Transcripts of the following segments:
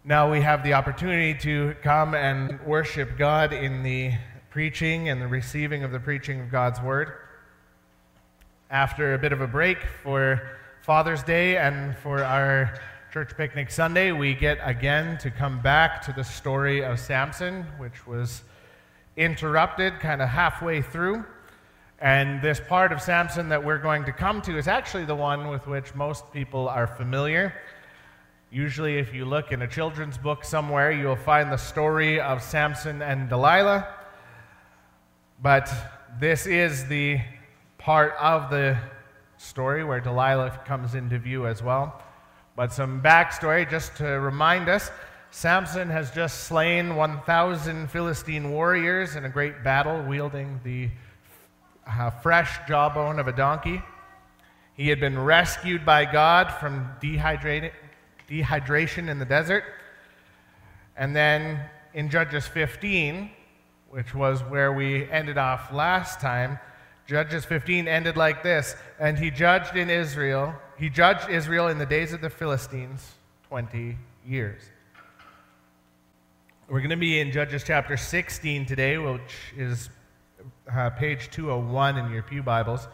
Now we have the opportunity to come and worship God in the preaching and the receiving of the preaching of God's Word. After a bit of a break for Father's Day and for our Church Picnic Sunday, we get again to come back to the story of Samson, which was interrupted kind of halfway through. And this part of Samson that we're going to come to is actually the one with which most people are familiar. Usually, if you look in a children's book somewhere, you'll find the story of Samson and Delilah. But this is the part of the story where Delilah comes into view as well. But some backstory, just to remind us, Samson has just slain 1,000 Philistine warriors in a great battle, wielding the fresh jawbone of a donkey. He had been rescued by God from dehydration in the desert. And then in Judges 15, which was where we ended off last time, Judges 15 ended like this: and he judged Israel in the days of the Philistines 20 years. We're going to be in Judges chapter 16 today, which is page 201 in your pew Bibles.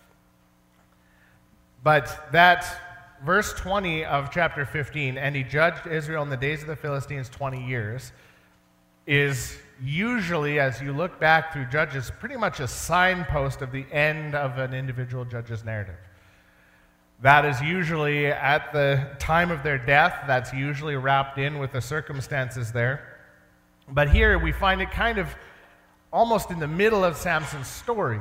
But that verse 20 of chapter 15, and he judged Israel in the days of the Philistines 20 years, is usually, as you look back through Judges, pretty much a signpost of the end of an individual judge's narrative. That is usually at the time of their death. That's usually wrapped in with the circumstances there. But here we find it kind of almost in the middle of Samson's story.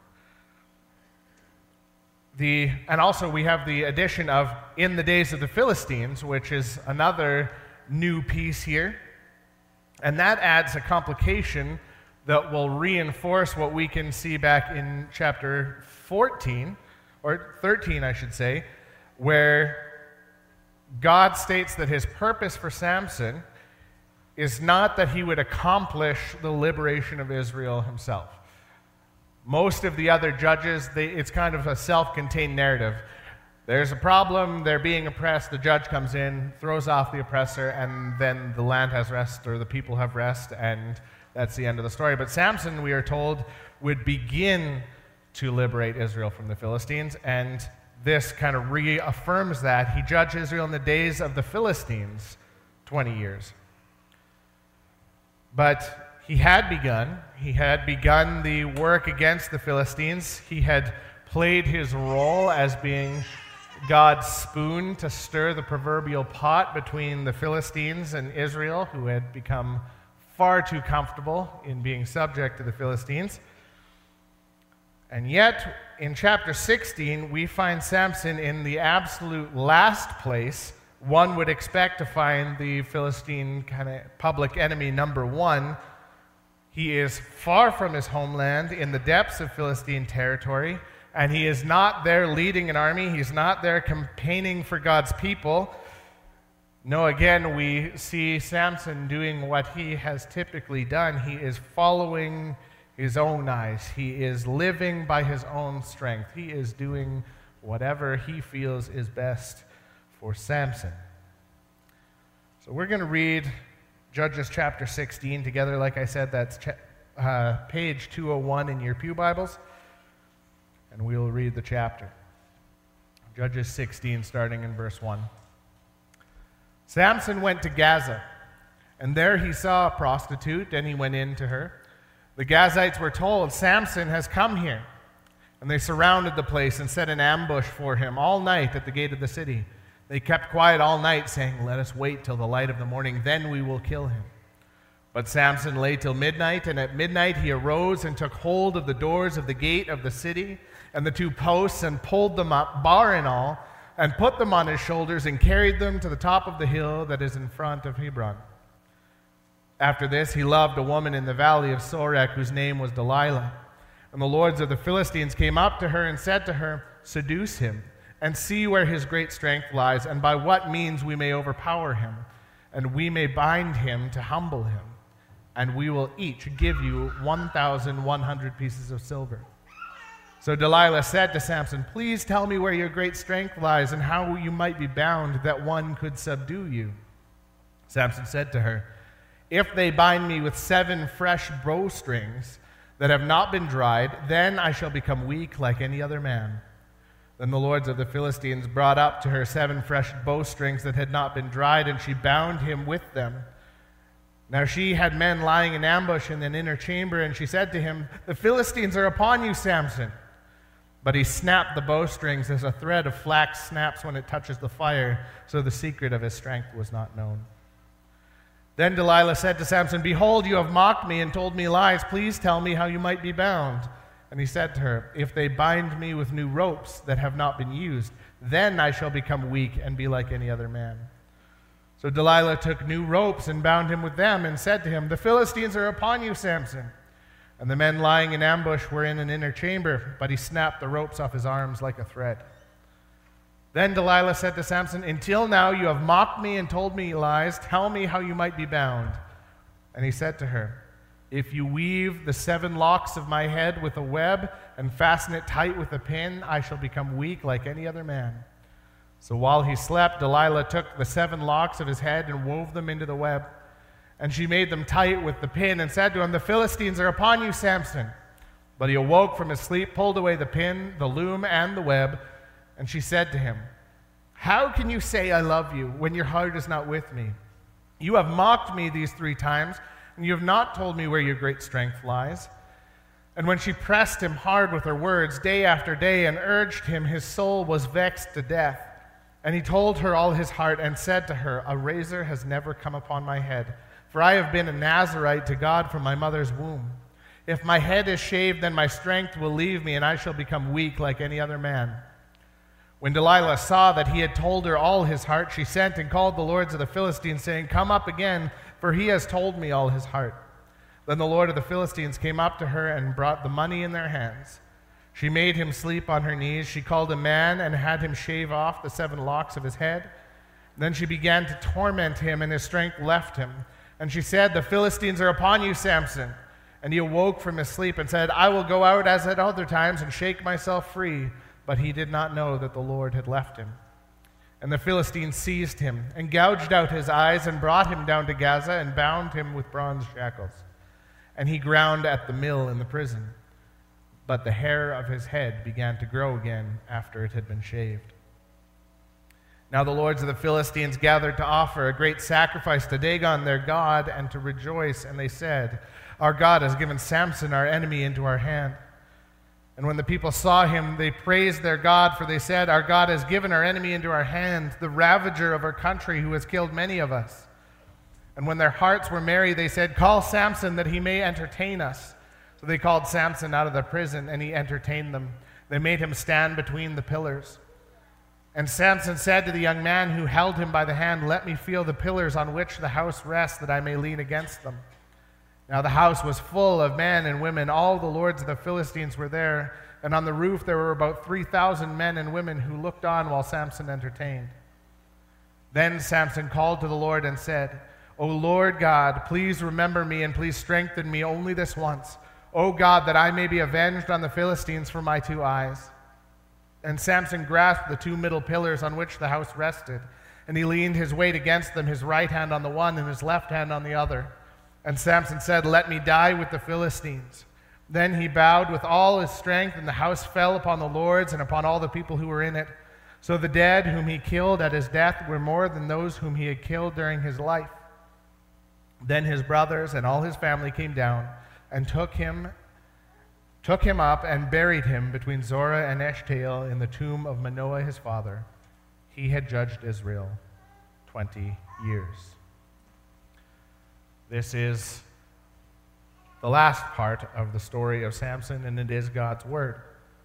And also we have the addition of in the days of the Philistines, which is another new piece here. And that adds a complication that will reinforce what we can see back in chapter 14, or 13, I should say, where God states that his purpose for Samson is not that he would accomplish the liberation of Israel himself. Most of the other judges, it's kind of a self-contained narrative. There's a problem, they're being oppressed, the judge comes in, throws off the oppressor, and then the land has rest, or the people have rest, and that's the end of the story. But Samson, we are told, would begin to liberate Israel from the Philistines, and this kind of reaffirms that. He judged Israel in the days of the Philistines 20 years. But he had begun the work against the Philistines. He had played his role as being God's spoon to stir the proverbial pot between the Philistines and Israel, who had become far too comfortable in being subject to the Philistines. And yet, in chapter 16, we find Samson in the absolute last place one would expect to find the Philistine kind of public enemy number one. He is far from his homeland in the depths of Philistine territory, and he is not there leading an army. He's not there campaigning for God's people. No, again, we see Samson doing what he has typically done. He is following his own eyes. He is living by his own strength. He is doing whatever he feels is best for Samson. So we're going to read Judges chapter 16 together. Like I said, that's page 201 in your pew Bibles. And we will read the chapter. Judges 16, starting in verse 1. Samson went to Gaza, and there he saw a prostitute, and he went in to her. The Gazites were told, "Samson has come here." And they surrounded the place and set an ambush for him all night at the gate of the city. They kept quiet all night, saying, "Let us wait till the light of the morning, then we will kill him." But Samson lay till midnight, and at midnight he arose and took hold of the doors of the gate of the city and the two posts, and pulled them up, bar and all, and put them on his shoulders, and carried them to the top of the hill that is in front of Hebron. After this, he loved a woman in the valley of Sorek, whose name was Delilah. And the lords of the Philistines came up to her and said to her, "Seduce him, and see where his great strength lies, and by what means we may overpower him, and we may bind him to humble him, and we will each give you 1,100 pieces of silver." So Delilah said to Samson, "Please tell me where your great strength lies, and how you might be bound that one could subdue you." Samson said to her, "If they bind me with 7 fresh bowstrings that have not been dried, then I shall become weak like any other man." Then the lords of the Philistines brought up to her 7 fresh bowstrings that had not been dried, and she bound him with them. Now she had men lying in ambush in an inner chamber, and she said to him, "The Philistines are upon you, Samson." But he snapped the bowstrings as a thread of flax snaps when it touches the fire, so the secret of his strength was not known. Then Delilah said to Samson, "Behold, you have mocked me and told me lies. Please tell me how you might be bound." And he said to her, "If they bind me with new ropes that have not been used, then I shall become weak and be like any other man." So Delilah took new ropes and bound him with them and said to him, "The Philistines are upon you, Samson." And the men lying in ambush were in an inner chamber, but he snapped the ropes off his arms like a thread. Then Delilah said to Samson, "Until now you have mocked me and told me lies. Tell me how you might be bound." And he said to her, "If you weave the 7 locks of my head with a web and fasten it tight with a pin, I shall become weak like any other man." So while he slept, Delilah took the 7 locks of his head and wove them into the web. And she made them tight with the pin and said to him, "The Philistines are upon you, Samson." But he awoke from his sleep, pulled away the pin, the loom, and the web. And she said to him, "How can you say I love you when your heart is not with me? You have mocked me these 3 times, and you have not told me where your great strength lies." And when she pressed him hard with her words day after day and urged him, his soul was vexed to death. And he told her all his heart and said to her, "A razor has never come upon my head, for I have been a Nazirite to God from my mother's womb. If my head is shaved, then my strength will leave me, and I shall become weak like any other man." When Delilah saw that he had told her all his heart, she sent and called the lords of the Philistines, saying, "Come up again, for he has told me all his heart." Then the lord of the Philistines came up to her and brought the money in their hands. She made him sleep on her knees. She called a man and had him shave off the 7 locks of his head. Then she began to torment him, and his strength left him. And she said, "The Philistines are upon you, Samson." And he awoke from his sleep and said, "I will go out as at other times and shake myself free." But he did not know that the Lord had left him. And the Philistines seized him and gouged out his eyes and brought him down to Gaza and bound him with bronze shackles. And he ground at the mill in the prison. But the hair of his head began to grow again after it had been shaved. Now the lords of the Philistines gathered to offer a great sacrifice to Dagon their god and to rejoice. And they said, "Our God has given Samson our enemy into our hand." And when the people saw him, they praised their God, for they said, "Our God has given our enemy into our hand, the ravager of our country who has killed many of us." And when their hearts were merry, they said, "Call Samson that he may entertain us." So they called Samson out of the prison, and he entertained them. They made him stand between the pillars. And Samson said to the young man who held him by the hand, "Let me feel the pillars on which the house rests, that I may lean against them." Now the house was full of men and women. All the lords of the Philistines were there. And on the roof there were about 3,000 men and women who looked on while Samson entertained. Then Samson called to the Lord and said, "O Lord God, please remember me and please strengthen me only this once. O God, that I may be avenged on the Philistines for my 2 eyes." And Samson grasped the 2 middle pillars on which the house rested, and he leaned his weight against them, his right hand on the one and his left hand on the other. And Samson said, "Let me die with the Philistines." Then he bowed with all his strength, and the house fell upon the lords and upon all the people who were in it. So the dead whom he killed at his death were more than those whom he had killed during his life. Then his brothers and all his family came down and took him up and buried him between Zorah and Eshtaol in the tomb of Manoah his father. He had judged Israel 20 years. This is the last part of the story of Samson, and it is God's word.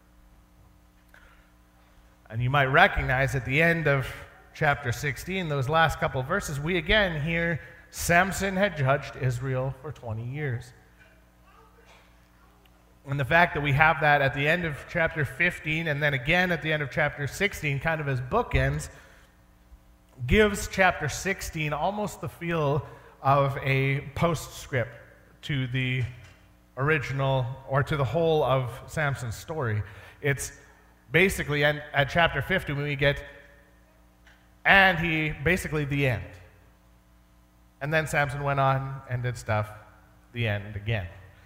And you might recognize at the end of chapter 16, those last couple of verses, we again hear Samson had judged Israel for 20 years. And the fact that we have that at the end of chapter 15 and then again at the end of chapter 16, kind of as bookends, gives chapter 16 almost the feel of a postscript to the original or to the whole of Samson's story. It's basically at chapter 50 when we get, and he, basically the end. And then Samson went on and did stuff, the end again.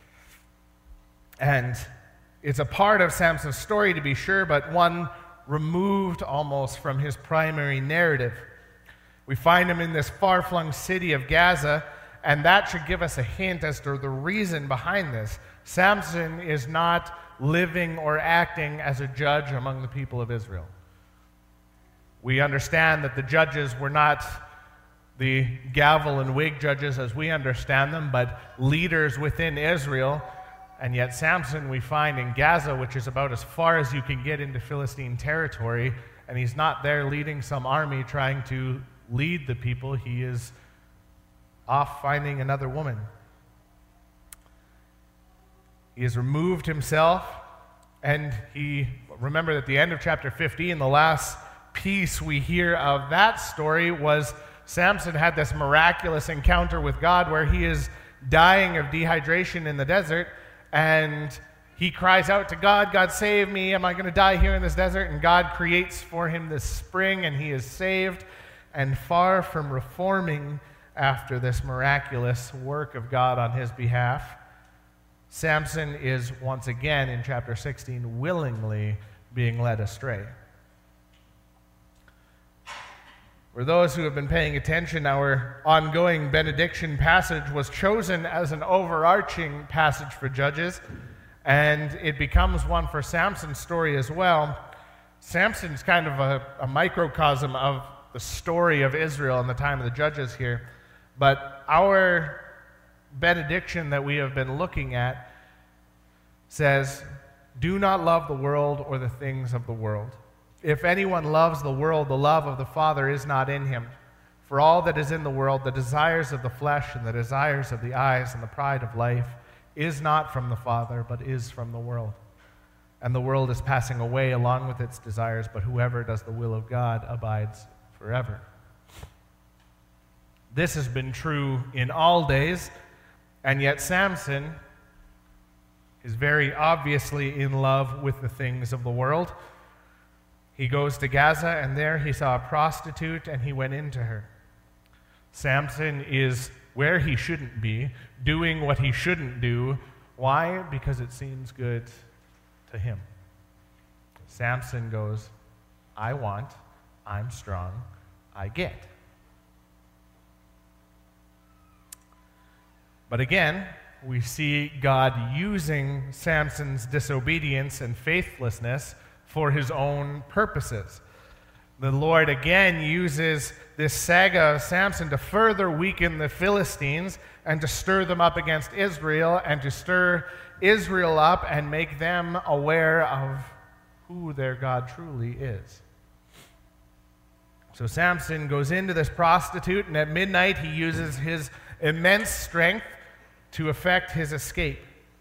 And it's a part of Samson's story, to be sure, but one removed almost from his primary narrative. We find him in this far-flung city of Gaza, and that should give us a hint as to the reason behind this. Samson is not living or acting as a judge among the people of Israel. We understand that the judges were not the gavel and wig judges as we understand them, but leaders within Israel. And yet Samson we find in Gaza, which is about as far as you can get into Philistine territory, and he's not there leading some army trying to lead the people. He is off finding another woman. He has removed himself, and remember at the end of chapter 15, the last piece we hear of that story was Samson had this miraculous encounter with God where he is dying of dehydration in the desert, and he cries out to God, God save me, am I going to die here in this desert? And God creates for him this spring, and he is saved. And far from reforming after this miraculous work of God on his behalf, Samson is once again in chapter 16 willingly being led astray. For those who have been paying attention, our ongoing benediction passage was chosen as an overarching passage for Judges, and it becomes one for Samson's story as well. Samson's kind of a microcosm of the story of Israel in the time of the Judges here, but our benediction that we have been looking at says, do not love the world or the things of the world. If anyone loves the world, the love of the Father is not in him. For all that is in the world, the desires of the flesh and the desires of the eyes and the pride of life, is not from the Father, but is from the world. And the world is passing away along with its desires, but whoever does the will of God abides forever. This has been true in all days, and yet Samson is very obviously in love with the things of the world. He goes to Gaza, and there he saw a prostitute, and he went into her. Samson is where he shouldn't be, doing what he shouldn't do. Why? Because it seems good to him. Samson goes, I want, I'm strong, I get. But again, we see God using Samson's disobedience and faithlessness for his own purposes. The Lord again uses this saga of Samson to further weaken the Philistines and to stir them up against Israel and to stir Israel up and make them aware of who their God truly is. So Samson goes into this prostitute, and at midnight he uses his immense strength to effect his escape.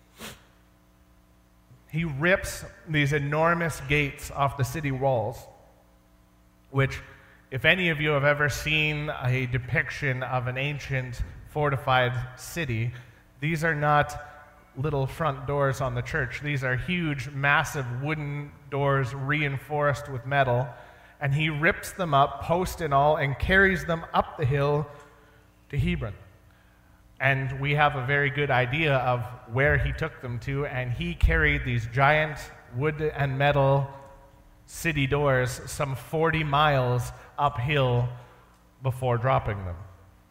He rips these enormous gates off the city walls, which, if any of you have ever seen a depiction of an ancient fortified city, these are not little front doors on the church. These are huge, massive wooden doors reinforced with metal, and he rips them up, post and all, and carries them up the hill to Hebron. And we have a very good idea of where he took them to, and he carried these giant wood and metal city doors some 40 miles uphill before dropping them.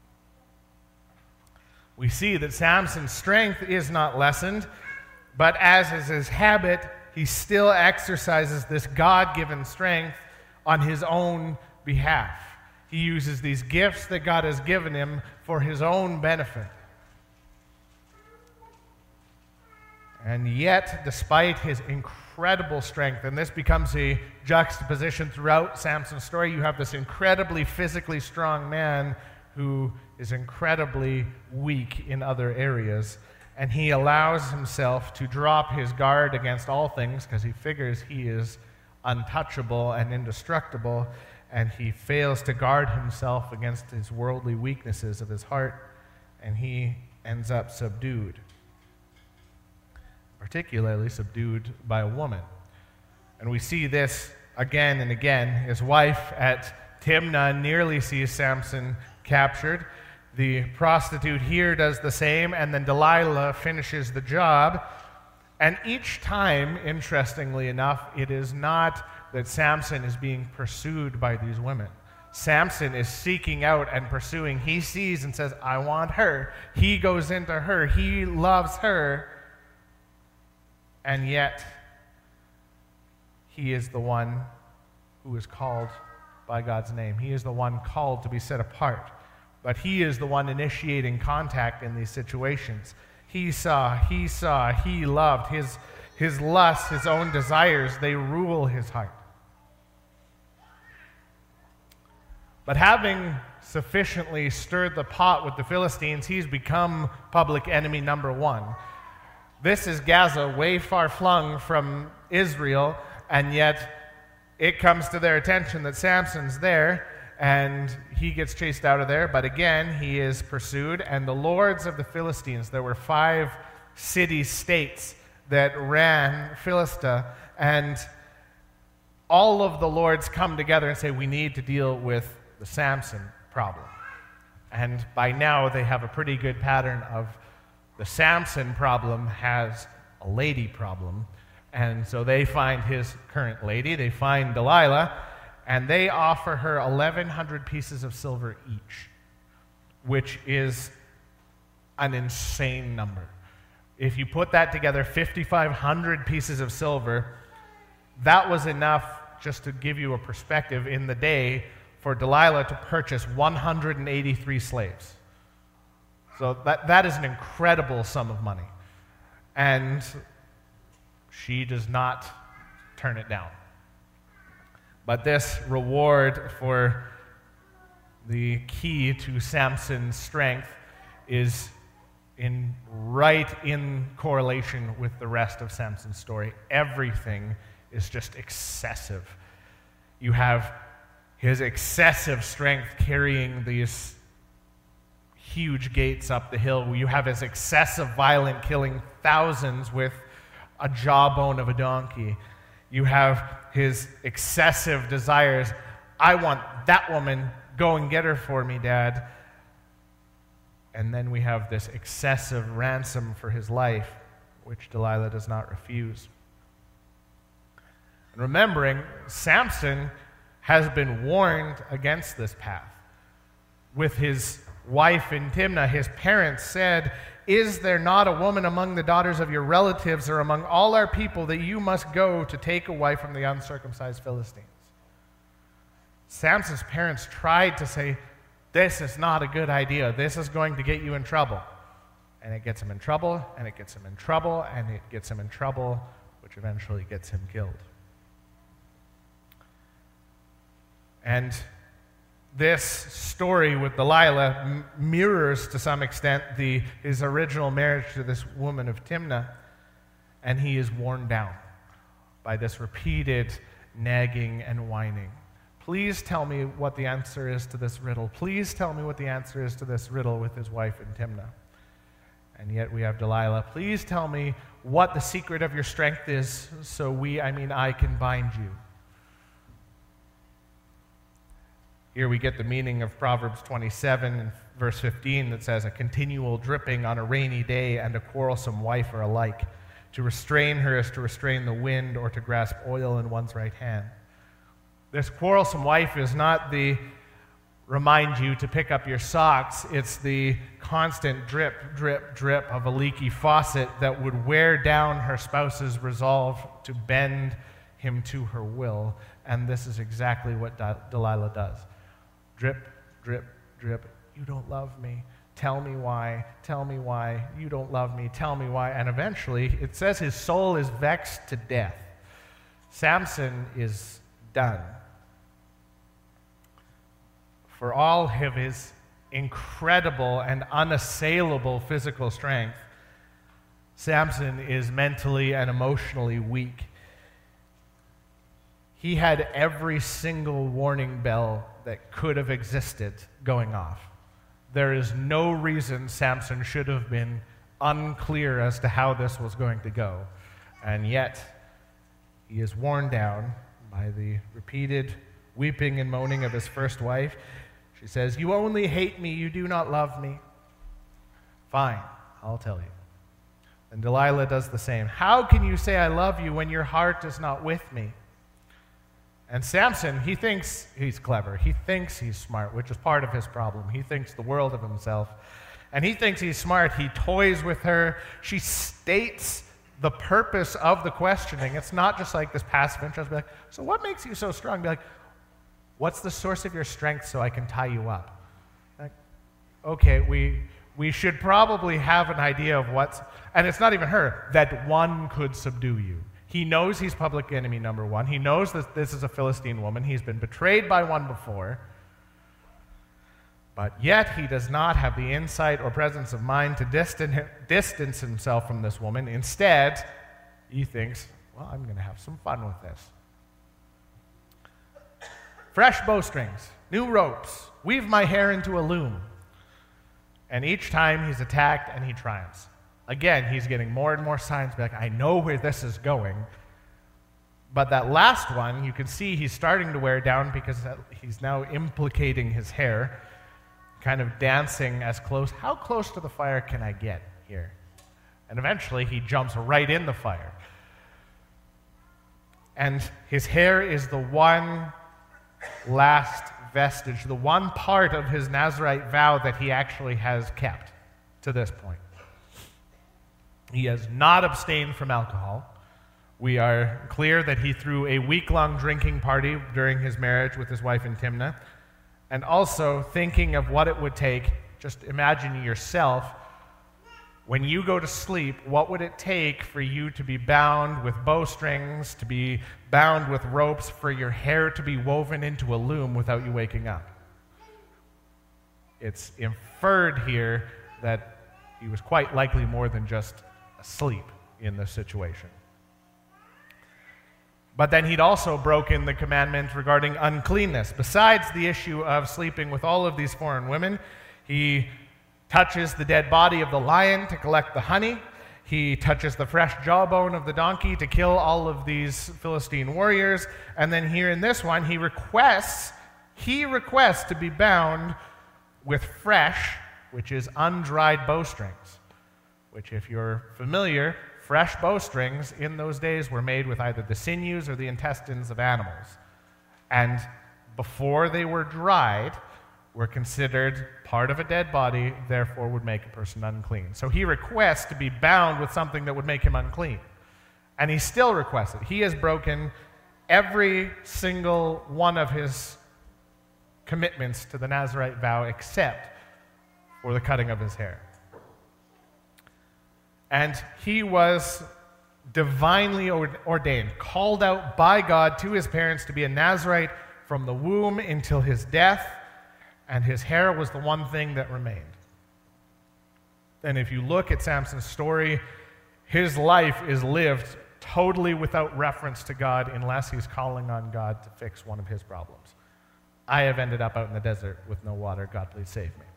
We see that Samson's strength is not lessened, but as is his habit, he still exercises this God-given strength on his own behalf. He uses these gifts that God has given him for his own benefit. And yet, despite his incredible strength, and this becomes a juxtaposition throughout Samson's story, you have this incredibly physically strong man who is incredibly weak in other areas, and he allows himself to drop his guard against all things because he figures he is untouchable and indestructible, and he fails to guard himself against his worldly weaknesses of his heart, and he ends up subdued. Particularly subdued by a woman. And we see this again and again. His wife at Timnah nearly sees Samson captured, The prostitute here does the same, and then Delilah finishes the job. And each time, interestingly enough, it is not that Samson is being pursued by these women. Samson is seeking out and pursuing. He sees and says, I want her. He goes into her. He loves her. And yet, he is the one who is called by God's name. He is the one called to be set apart. But he is the one initiating contact in these situations. He saw, he loved. His lust, his own desires, they rule his heart. But having sufficiently stirred the pot with the Philistines, he's become public enemy number one. This is Gaza, way far flung from Israel, and yet it comes to their attention that Samson's there, and he gets chased out of there. But again, he is pursued, and the lords of the Philistines, there were 5 city-states that ran Philistia, and all of the lords come together and say, we need to deal with the Samson problem. And by now, they have a pretty good pattern of the Samson problem has a lady problem. And so they find his current lady, they find Delilah, and they offer her 1,100 pieces of silver each, which is an insane number. If you put that together, 5,500 pieces of silver, that was enough, just to give you a perspective, in the day for Delilah to purchase 183 slaves. So that is an incredible sum of money. And she does not turn it down. But this reward for the key to Samson's strength is right in correlation with the rest of Samson's story. Everything is just excessive. You have his excessive strength carrying these huge gates up the hill. You have his excessive violence killing thousands with a jawbone of a donkey. You have his excessive desires. I want that woman. Go and get her for me, Dad. And then we have this excessive ransom for his life, which Delilah does not refuse. And remembering, Samson has been warned against this path. With his wife in Timnah, his parents said, is there not a woman among the daughters of your relatives or among all our people that you must go to take a wife from the uncircumcised Philistines? Samson's parents tried to say, this is not a good idea. This is going to get you in trouble. And it gets him in trouble, and it gets him in trouble, and it gets him in trouble, which eventually gets him killed. And this story with Delilah mirrors, to some extent, his original marriage to this woman of Timnah, and he is worn down by this repeated nagging and whining. Please tell me what the answer is to this riddle. Please tell me what the answer is to this riddle with his wife in Timnah. And yet we have Delilah. Please tell me what the secret of your strength is so I can bind you. Here we get the meaning of Proverbs 27 and verse 15 that says, a continual dripping on a rainy day and a quarrelsome wife are alike. To restrain her is to restrain the wind or to grasp oil in one's right hand. This quarrelsome wife is not the remind you to pick up your socks. It's the constant drip, drip, drip of a leaky faucet that would wear down her spouse's resolve to bend him to her will. And this is exactly what Delilah does. Drip, drip, drip. You don't love me. Tell me why. Tell me why. You don't love me. Tell me why. And eventually, it says his soul is vexed to death. Samson is done. For all of his incredible and unassailable physical strength, Samson is mentally and emotionally weak. He had every single warning bell that could have existed going off. There is no reason Samson should have been unclear as to how this was going to go. And yet, he is worn down by the repeated weeping and moaning of his first wife. She says, "You only hate me, you do not love me." "Fine, I'll tell you." And Delilah does the same. "How can you say I love you when your heart is not with me?" And Samson, he thinks he's clever. He thinks he's smart, which is part of his problem. He thinks the world of himself. And he thinks he's smart. He toys with her. She states the purpose of the questioning. It's not just like this passive interest. Be like, "So what makes you so strong?" Be like, "What's the source of your strength so I can tie you up?" Like, okay, we should probably have an idea of what's, and it's not even her, that one could subdue you. He knows he's public enemy number one. He knows that this is a Philistine woman. He's been betrayed by one before. But yet he does not have the insight or presence of mind to distance himself from this woman. Instead, he thinks, well, I'm going to have some fun with this. Fresh bowstrings, new ropes, weave my hair into a loom. And each time he's attacked and he triumphs. Again, he's getting more and more signs, like, I know where this is going. But that last one, you can see he's starting to wear down because he's now implicating his hair, kind of dancing as close. How close to the fire can I get here? And eventually he jumps right in the fire. And his hair is the one last vestige, the one part of his Nazirite vow that he actually has kept to this point. He has not abstained from alcohol. We are clear that he threw a week-long drinking party during his marriage with his wife in Timnah. And also thinking of what it would take, just imagine yourself, when you go to sleep, what would it take for you to be bound with bowstrings, to be bound with ropes, for your hair to be woven into a loom without you waking up? It's inferred here that he was quite likely more than just asleep in this situation. But then he'd also broken the commandment regarding uncleanness. Besides the issue of sleeping with all of these foreign women, he touches the dead body of the lion to collect the honey. He touches the fresh jawbone of the donkey to kill all of these Philistine warriors. And then here in this one, he requests to be bound with fresh, which is undried bowstrings, which, if you're familiar, fresh bowstrings in those days were made with either the sinews or the intestines of animals. And before they were dried, were considered part of a dead body, therefore would make a person unclean. So he requests to be bound with something that would make him unclean. And he still requests it. He has broken every single one of his commitments to the Nazirite vow except for the cutting of his hair. And he was divinely ordained, called out by God to his parents to be a Nazirite from the womb until his death, and his hair was the one thing that remained. And if you look at Samson's story, his life is lived totally without reference to God unless he's calling on God to fix one of his problems. I have ended up out in the desert with no water. God, please save me.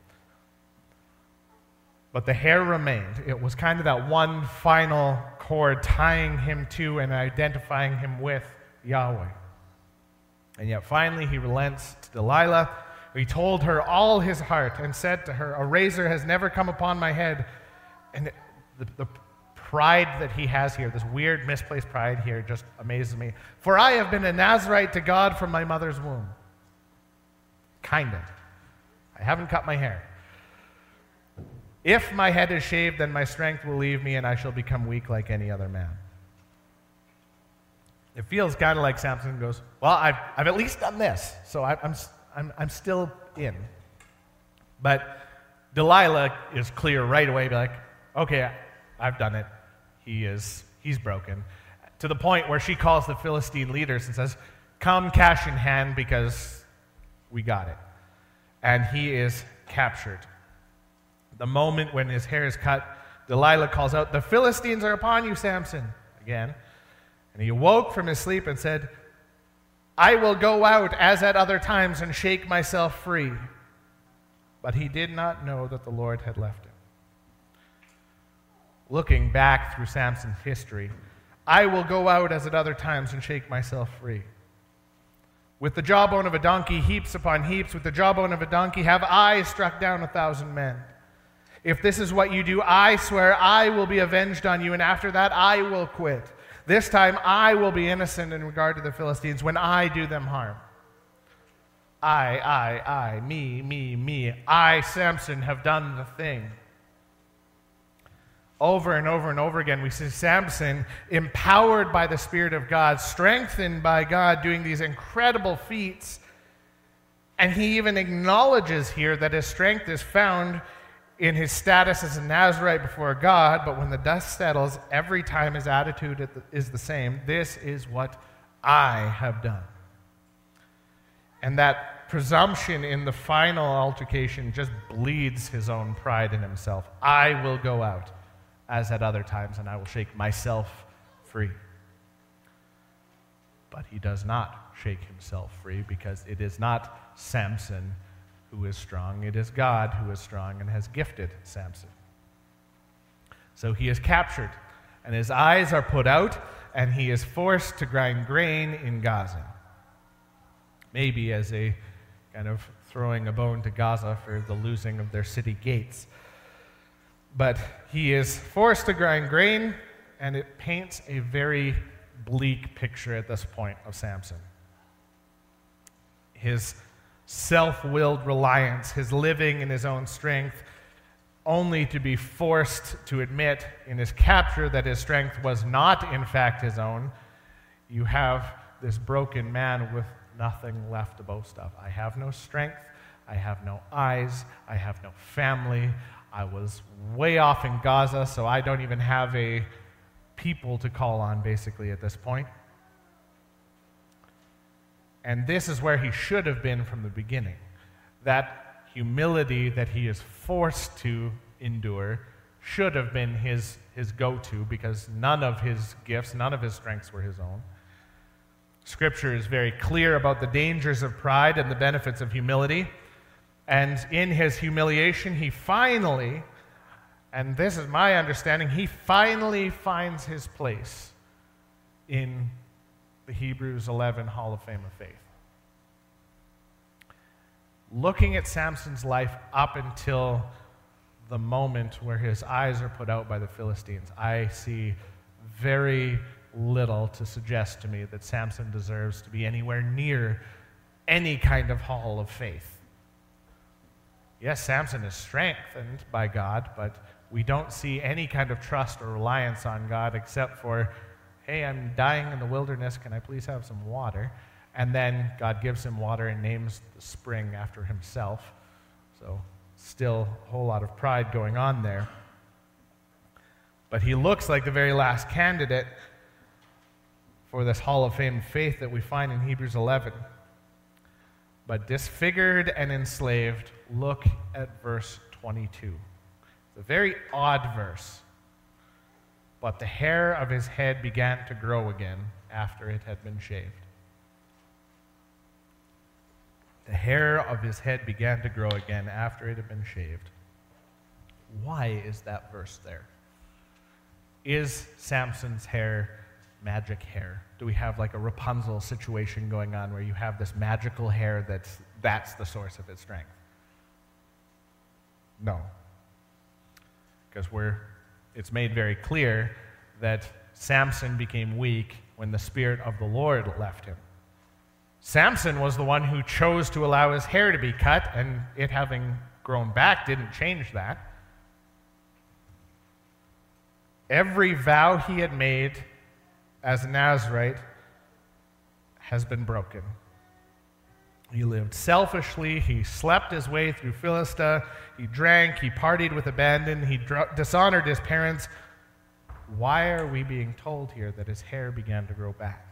But the hair remained. It was kind of that one final cord tying him to and identifying him with Yahweh. And yet finally he relents to Delilah. He told her all his heart and said to her, "A razor has never come upon my head." And the pride that he has here, this weird misplaced pride here, just amazes me. "For I have been a Nazirite to God from my mother's womb." Kind of. I haven't cut my hair. "If my head is shaved, then my strength will leave me, and I shall become weak like any other man." It feels kind of like Samson goes, well, I've at least done this, so I'm still in. But Delilah is clear right away, be like, okay, I've done it. He's broken. To the point where she calls the Philistine leaders and says, "Come cash in hand because we got it." And he is captured. The moment when his hair is cut, Delilah calls out, "The Philistines are upon you, Samson," again. And he awoke from his sleep and said, "I will go out as at other times and shake myself free." But he did not know that the Lord had left him. Looking back through Samson's history, I will go out as at other times and shake myself free. With the jawbone of a donkey, heaps upon heaps. With the jawbone of a donkey, have I struck down 1,000 men. If this is what you do, I swear I will be avenged on you, and after that I will quit. This time I will be innocent in regard to the Philistines when I do them harm. I, me, I, Samson, have done the thing. Over and over and over again, we see Samson empowered by the Spirit of God, strengthened by God, doing these incredible feats. And he even acknowledges here that his strength is found in his status as a Nazirite before God, but when the dust settles, every time his attitude is the same. This is what I have done. And that presumption in the final altercation just bleeds his own pride in himself. I will go out as at other times, and I will shake myself free. But he does not shake himself free, because it is not Samson who is strong. It is God who is strong and has gifted Samson. So he is captured, and his eyes are put out, and he is forced to grind grain in Gaza. Maybe as a kind of throwing a bone to Gaza for the losing of their city gates. But he is forced to grind grain, and it paints a very bleak picture at this point of Samson. His self-willed reliance, his living in his own strength, only to be forced to admit in his capture that his strength was not in fact his own. You have this broken man with nothing left to boast of. I have no strength, I have no eyes, I have no family, I was way off in Gaza, so I don't even have a people to call on basically at this point. And this is where he should have been from the beginning. That humility that he is forced to endure should have been his go-to, because none of his gifts, none of his strengths were his own. Scripture is very clear about the dangers of pride and the benefits of humility. And in his humiliation, he finally, and this is my understanding, he finally finds his place in the Hebrews 11 Hall of Fame of Faith. Looking at Samson's life up until the moment where his eyes are put out by the Philistines, I see very little to suggest to me that Samson deserves to be anywhere near any kind of hall of faith. Yes, Samson is strengthened by God, but we don't see any kind of trust or reliance on God except for, hey, I'm dying in the wilderness, can I please have some water? And then God gives him water and names the spring after himself. So still a whole lot of pride going on there. But he looks like the very last candidate for this Hall of Fame of faith that we find in Hebrews 11. But disfigured and enslaved, look at verse 22. It's a very odd verse. But the hair of his head began to grow again after it had been shaved. The hair of his head began to grow again after it had been shaved. Why is that verse there? Is Samson's hair magic hair? Do we have like a Rapunzel situation going on where you have this magical hair that's the source of its strength? No. Because it's made very clear that Samson became weak when the Spirit of the Lord left him. Samson was the one who chose to allow his hair to be cut, and it having grown back didn't change that. Every vow he had made as a Nazirite has been broken. He lived selfishly, he slept his way through Philistia, he drank, he partied with abandon, he dishonored his parents. Why are we being told here that his hair began to grow back?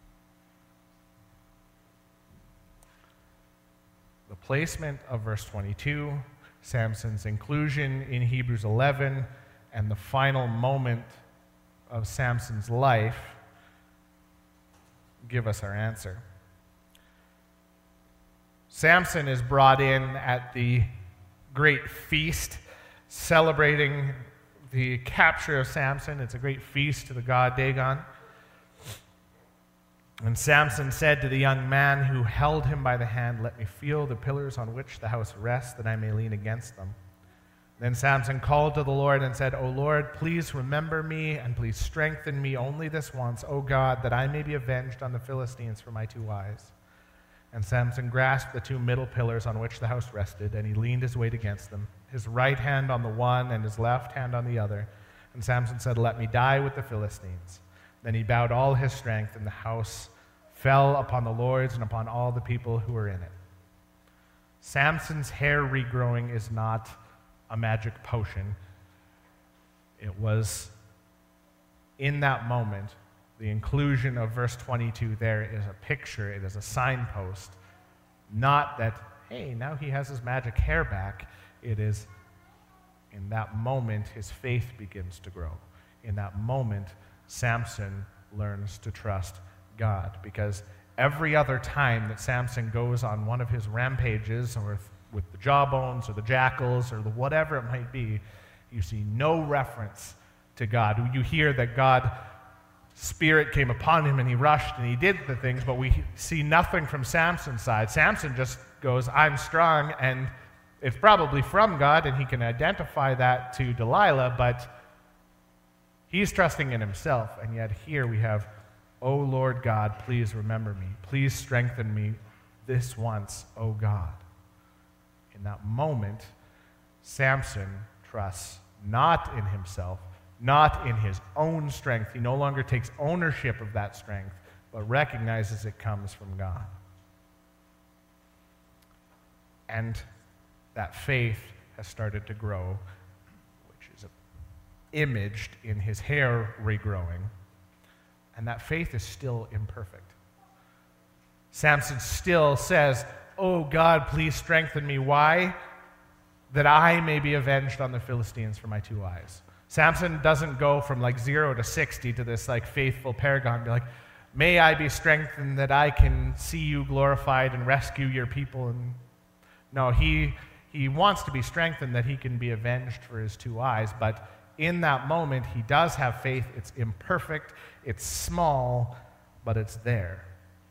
The placement of verse 22, Samson's inclusion in Hebrews 11, and the final moment of Samson's life give us our answer. Samson is brought in at the great feast celebrating the capture of Samson. It's a great feast to the god Dagon. And Samson said to the young man who held him by the hand, "Let me feel the pillars on which the house rests, that I may lean against them." Then Samson called to the Lord and said, "O Lord, please remember me and please strengthen me only this once, O God, that I may be avenged on the Philistines for my 2 eyes." And Samson grasped the 2 middle pillars on which the house rested, and he leaned his weight against them, his right hand on the one and his left hand on the other. And Samson said, "Let me die with the Philistines." Then he bowed all his strength, and the house fell upon the lords and upon all the people who were in it. Samson's hair regrowing is not a magic potion. It was in that moment, the inclusion of verse 22 there is a picture, it is a signpost. Not that, hey, now he has his magic hair back. It is in that moment his faith begins to grow. In that moment, Samson learns to trust God, because every other time that Samson goes on one of his rampages, or with the jawbones or the jackals or the whatever it might be, you see no reference to God. You hear that God's Spirit came upon him and he rushed and he did the things, but we see nothing from Samson's side. Samson just goes, "I'm strong," and it's probably from God, and he can identify that to Delilah, but he's trusting in himself. And yet here we have, "O Lord God, please remember me. Please strengthen me this once, O God." In that moment, Samson trusts not in himself, not in his own strength. He no longer takes ownership of that strength, but recognizes it comes from God. And that faith has started to grow, which is imaged in his hair regrowing. And that faith is still imperfect. Samson still says, "Oh God, please strengthen me." Why? That I may be avenged on the Philistines for my 2 eyes. Samson doesn't go from like 0 to 60 to this like faithful paragon, be like, "May I be strengthened that I can see you glorified and rescue your people." And no, he wants to be strengthened that he can be avenged for his 2 eyes, but in that moment, he does have faith. It's imperfect, it's small, but it's there.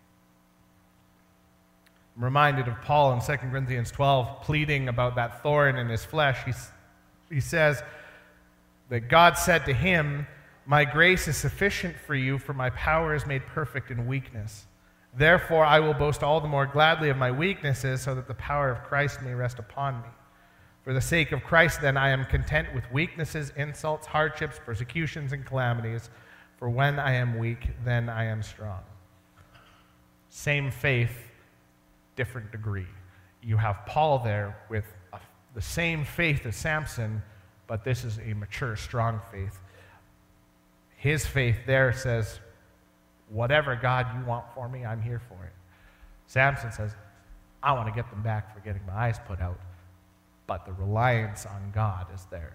I'm reminded of Paul in 2 Corinthians 12, pleading about that thorn in his flesh. He says that God said to him, "My grace is sufficient for you, for my power is made perfect in weakness. Therefore, I will boast all the more gladly of my weaknesses, so that the power of Christ may rest upon me. For the sake of Christ, then, I am content with weaknesses, insults, hardships, persecutions, and calamities. For when I am weak, then I am strong." Same faith, different degree. You have Paul there with the same faith as Samson, but this is a mature, strong faith. His faith there says, "Whatever, God, you want for me, I'm here for it." Samson says, "I want to get them back for getting my eyes put out." But the reliance on God is there.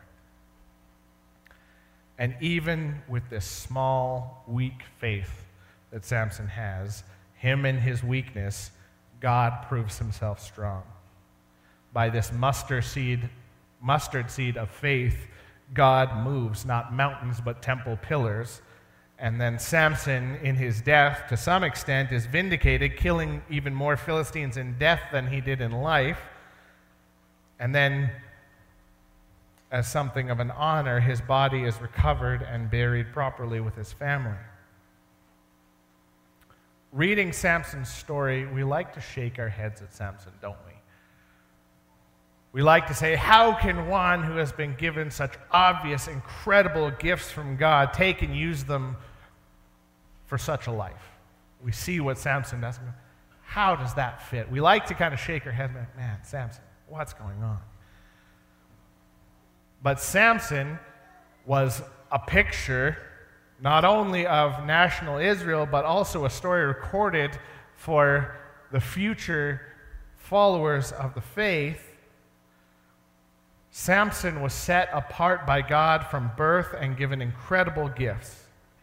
And even with this small, weak faith that Samson has, him and his weakness, God proves himself strong. By this mustard seed of faith, God moves not mountains but temple pillars. And then Samson, in his death, to some extent, is vindicated, killing even more Philistines in death than he did in life. And then, as something of an honor, his body is recovered and buried properly with his family. Reading Samson's story, we like to shake our heads at Samson, don't we? We like to say, how can one who has been given such obvious, incredible gifts from God take and use them for such a life? We see what Samson does. How does that fit? We like to kind of shake our heads and be like, man, Samson, what's going on? But Samson was a picture not only of national Israel, but also a story recorded for the future followers of the faith. Samson was set apart by God from birth and given incredible gifts.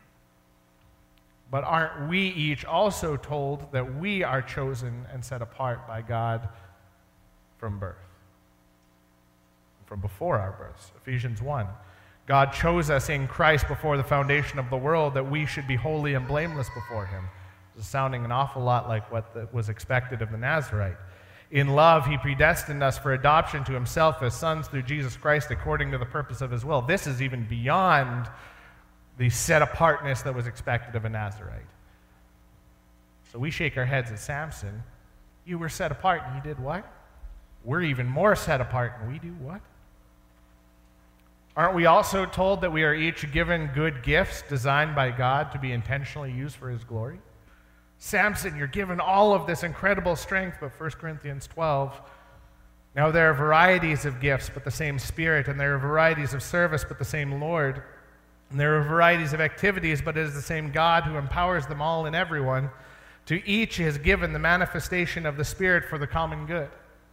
But aren't we each also told that we are chosen and set apart by God from birth? From before our births. Ephesians 1. God chose us in Christ before the foundation of the world that we should be holy and blameless before him. sounding an awful lot like what was expected of the Nazirite. In love, he predestined us for adoption to himself as sons through Jesus Christ according to the purpose of his will. This is even beyond the set-apartness that was expected of a Nazirite. So we shake our heads at Samson. You were set apart, and you did what? We're even more set apart, and we do what? Aren't we also told that we are each given good gifts designed by God to be intentionally used for his glory? Samson, you're given all of this incredible strength, but 1 Corinthians 12, now there are varieties of gifts, but the same Spirit, and there are varieties of service, but the same Lord, and there are varieties of activities, but it is the same God who empowers them all in everyone. To each is given the manifestation of the Spirit for the common good.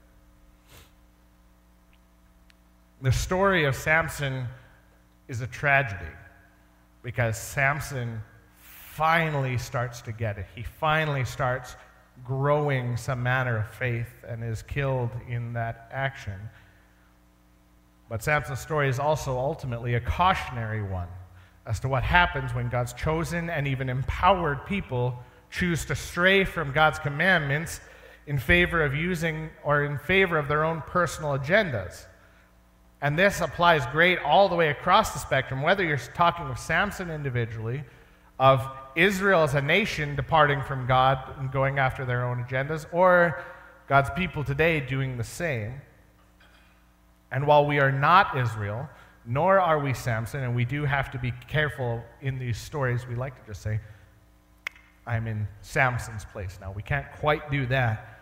The story of Samson is a tragedy because Samson finally starts to get it. He finally starts growing some manner of faith and is killed in that action. But Samson's story is also ultimately a cautionary one as to what happens when God's chosen and even empowered people choose to stray from God's commandments in favor of their own personal agendas. And this applies great all the way across the spectrum, whether you're talking of Samson individually, of Israel as a nation departing from God and going after their own agendas, or God's people today doing the same. And while we are not Israel, nor are we Samson, and we do have to be careful in these stories, we like to just say, I'm in Samson's place now. We can't quite do that.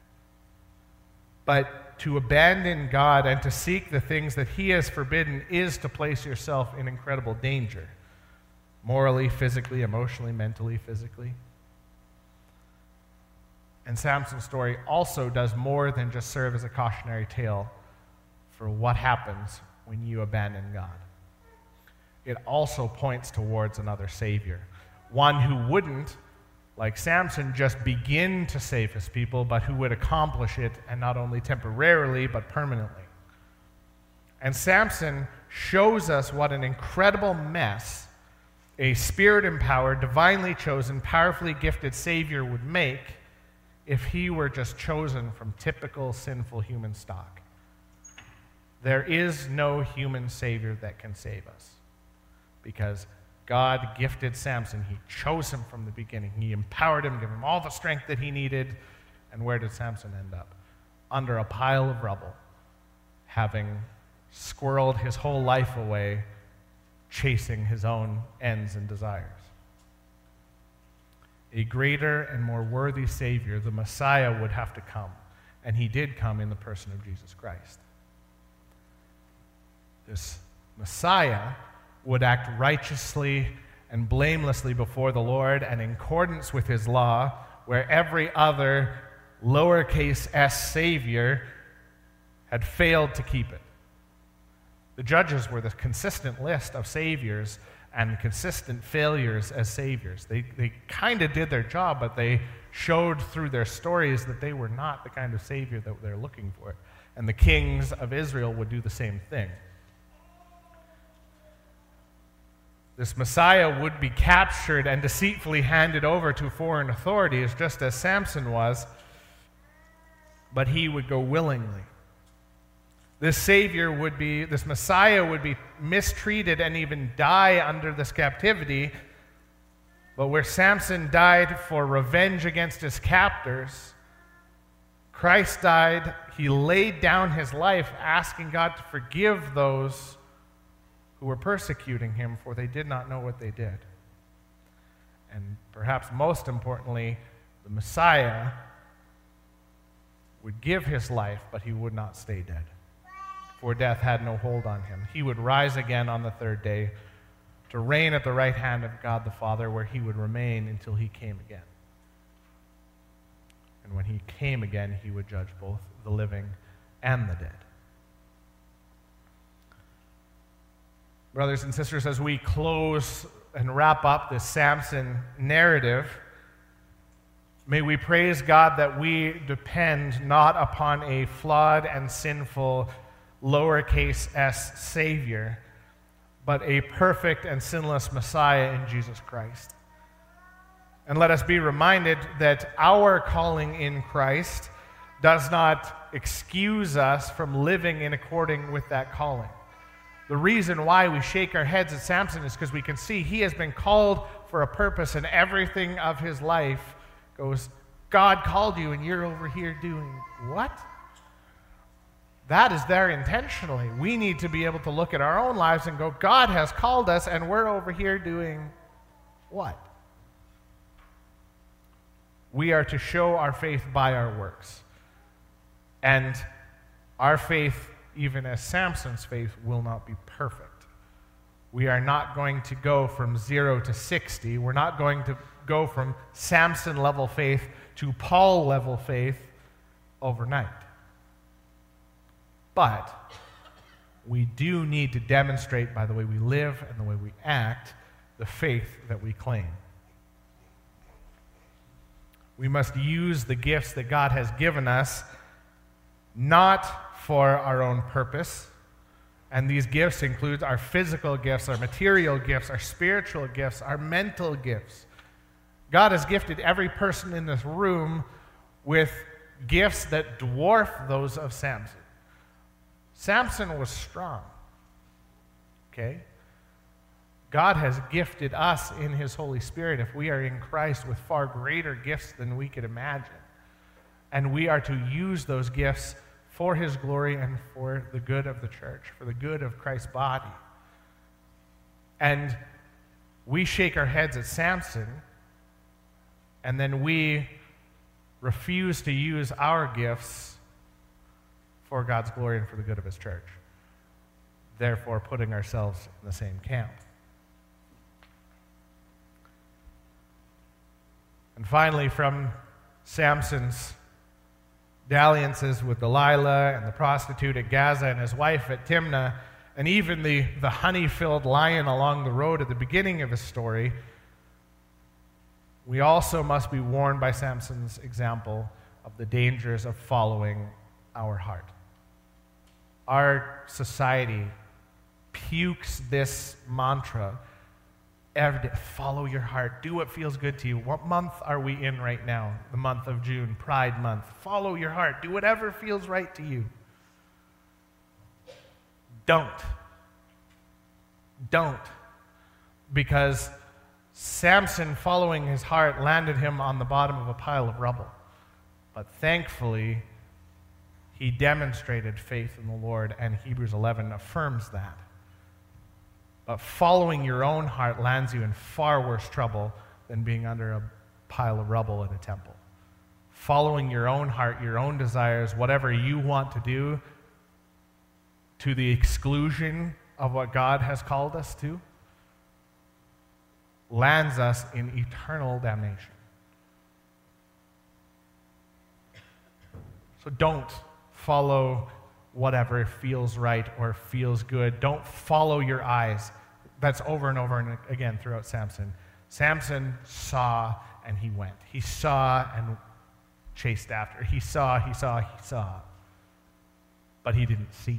But to abandon God and to seek the things that he has forbidden is to place yourself in incredible danger. Morally, physically, emotionally, mentally, physically. And Samson's story also does more than just serve as a cautionary tale for what happens when you abandon God. It also points towards another Savior, one who wouldn't, like Samson, just begin to save his people, but who would accomplish it, and not only temporarily, but permanently. And Samson shows us what an incredible mess a Spirit-empowered, divinely chosen, powerfully gifted Savior would make if he were just chosen from typical sinful human stock. There is no human Savior that can save us because God gifted Samson. He chose him from the beginning. He empowered him, gave him all the strength that he needed. And where did Samson end up? Under a pile of rubble, having squirreled his whole life away, chasing his own ends and desires. A greater and more worthy Savior, the Messiah, would have to come. And he did come in the person of Jesus Christ. This Messiah would act righteously and blamelessly before the Lord and in accordance with his law, where every other lowercase s Savior had failed to keep it. The judges were the consistent list of saviors and consistent failures as saviors. They kind of did their job, but they showed through their stories that they were not the kind of savior that they're looking for. And the kings of Israel would do the same thing. This Messiah would be captured and deceitfully handed over to foreign authorities, just as Samson was, but he would go willingly. This Messiah would be mistreated and even die under this captivity, but where Samson died for revenge against his captors, Christ died, he laid down his life asking God to forgive those who were persecuting him, for they did not know what they did. And perhaps most importantly, the Messiah would give his life, but he would not stay dead, for death had no hold on him. He would rise again on the third day to reign at the right hand of God the Father, where he would remain until he came again. And when he came again, he would judge both the living and the dead. Brothers and sisters, as we close and wrap up this Samson narrative, may we praise God that we depend not upon a flawed and sinful lowercase s Savior, but a perfect and sinless Messiah in Jesus Christ. And let us be reminded that our calling in Christ does not excuse us from living in according with that calling. The reason why we shake our heads at Samson is because we can see he has been called for a purpose, and everything of his life goes, God called you and you're over here doing what? That is there intentionally. We need to be able to look at our own lives and go, God has called us and we're over here doing what? We are to show our faith by our works. And our faith, even as Samson's faith, will not be perfect. We are not going to go from 0 to 60. We're not going to go from Samson-level faith to Paul-level faith overnight. But we do need to demonstrate by the way we live and the way we act the faith that we claim. We must use the gifts that God has given us not for our own purpose. And these gifts include our physical gifts, our material gifts, our spiritual gifts, our mental gifts. God has gifted every person in this room with gifts that dwarf those of Samson. Samson was strong. Okay? God has gifted us in his Holy Spirit, if we are in Christ, with far greater gifts than we could imagine. And we are to use those gifts for his glory and for the good of the church, for the good of Christ's body. And we shake our heads at Samson, and then we refuse to use our gifts for God's glory and for the good of his church, therefore putting ourselves in the same camp. And finally, from Samson's dalliances with Delilah and the prostitute at Gaza and his wife at Timnah, and even the honey-filled lion along the road at the beginning of his story, we also must be warned by Samson's example of the dangers of following our heart. Our society pukes this mantra every day: follow your heart, do what feels good to you. What month are we in right now? The month of June, Pride Month. Follow your heart, do whatever feels right to you. Don't. Because Samson, following his heart, landed him on the bottom of a pile of rubble. But thankfully, he demonstrated faith in the Lord, and Hebrews 11 affirms that. But following your own heart lands you in far worse trouble than being under a pile of rubble in a temple. Following your own heart, your own desires, whatever you want to do, to the exclusion of what God has called us to, lands us in eternal damnation. So don't follow whatever feels right or feels good. Don't follow your eyes. That's over and over and again throughout Samson. Samson saw and he went. He saw and chased after. He saw. But he didn't see.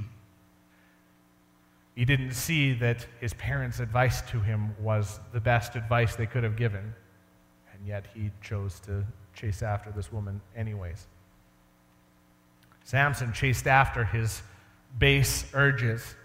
He didn't see that his parents' advice to him was the best advice they could have given, and yet he chose to chase after this woman anyways. Samson chased after his base urges.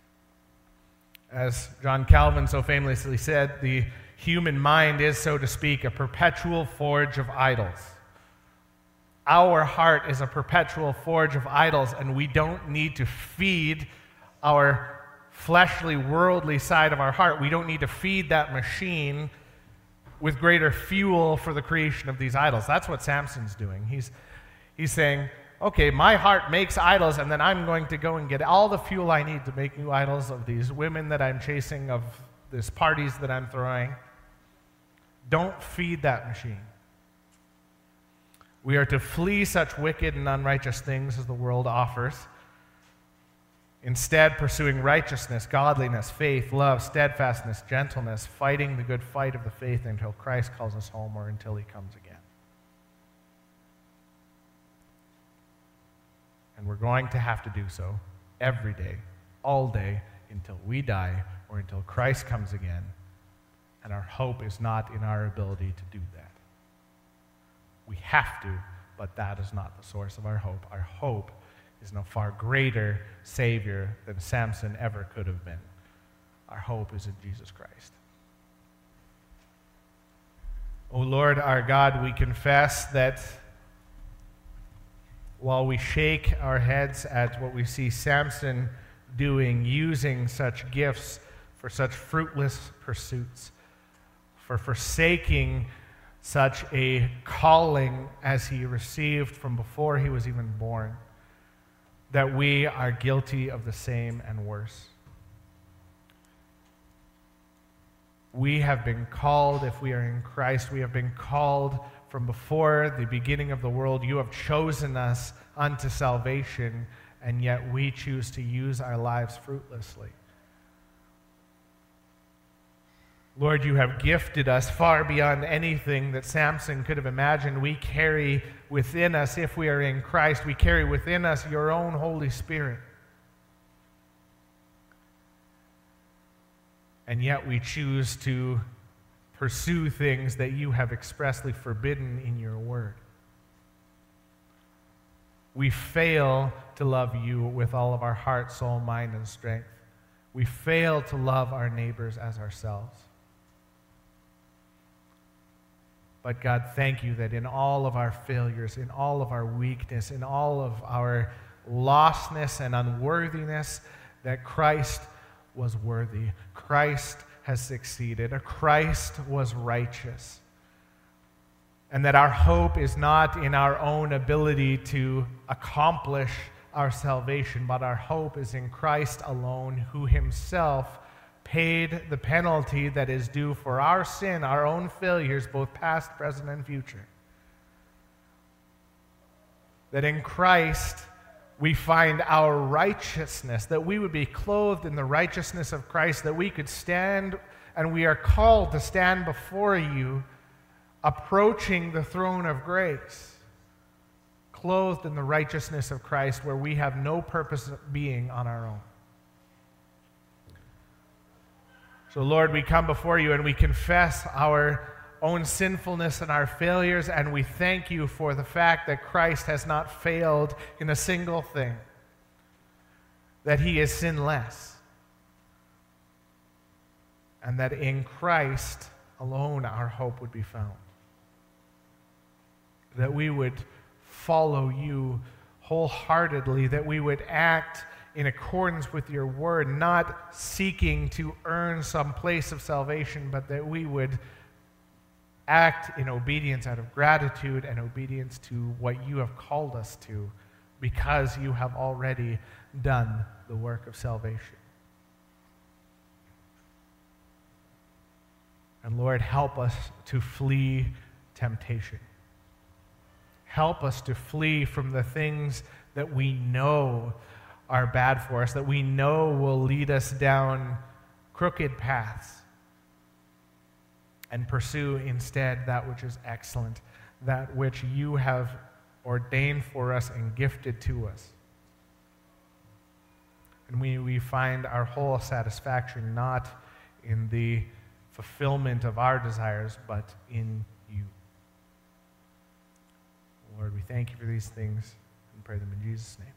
As John Calvin so famously said, the human mind is, so to speak, a perpetual forge of idols. Our heart is a perpetual forge of idols, and we don't need to feed our fleshly, worldly side of our heart. We don't need to feed that machine with greater fuel for the creation of these idols. That's what Samson's doing. He's saying, okay, my heart makes idols, and then I'm going to go and get all the fuel I need to make new idols of these women that I'm chasing, of these parties that I'm throwing. Don't feed that machine. We are to flee such wicked and unrighteous things as the world offers, instead pursuing righteousness, godliness, faith, love, steadfastness, gentleness, fighting the good fight of the faith until Christ calls us home or until he comes again. And we're going to have to do so every day, all day, until we die or until Christ comes again. And our hope is not in our ability to do that. We have to, but that is not the source of our hope. Our hope is no far greater Savior than Samson ever could have been. Our hope is in Jesus Christ. O Lord our God, we confess that while we shake our heads at what we see Samson doing, using such gifts for such fruitless pursuits, for forsaking such a calling as he received from before he was even born, that we are guilty of the same and worse. We have been called, if we are in Christ, we have been called from before the beginning of the world. You have chosen us unto salvation, and yet we choose to use our lives fruitlessly. Lord, you have gifted us far beyond anything that Samson could have imagined. We carry within us, if we are in Christ, we carry within us your own Holy Spirit. And yet we choose to pursue things that you have expressly forbidden in your word. We fail to love you with all of our heart, soul, mind, and strength. We fail to love our neighbors as ourselves. But God, thank you that in all of our failures, in all of our weakness, in all of our lostness and unworthiness, that Christ was worthy. Christ has succeeded. Christ was righteous. And that our hope is not in our own ability to accomplish our salvation, but our hope is in Christ alone, who himself paid the penalty that is due for our sin, our own failures, both past, present, and future. That in Christ we find our righteousness, that we would be clothed in the righteousness of Christ, that we could stand, and we are called to stand before you, approaching the throne of grace, clothed in the righteousness of Christ, where we have no purpose of being on our own. So, Lord, we come before you and we confess our own sinfulness and our failures, and we thank you for the fact that Christ has not failed in a single thing, that he is sinless, and that in Christ alone our hope would be found. That we would follow you wholeheartedly, that we would act in accordance with your word, not seeking to earn some place of salvation, but that we would act in obedience out of gratitude and obedience to what you have called us to, because you have already done the work of salvation. And Lord, help us to flee temptation. Help us to flee from the things that we know are bad for us, that we know will lead us down crooked paths, and pursue instead that which is excellent, that which you have ordained for us and gifted to us. And we find our whole satisfaction not in the fulfillment of our desires, but in you. Lord, we thank you for these things and pray them in Jesus' name.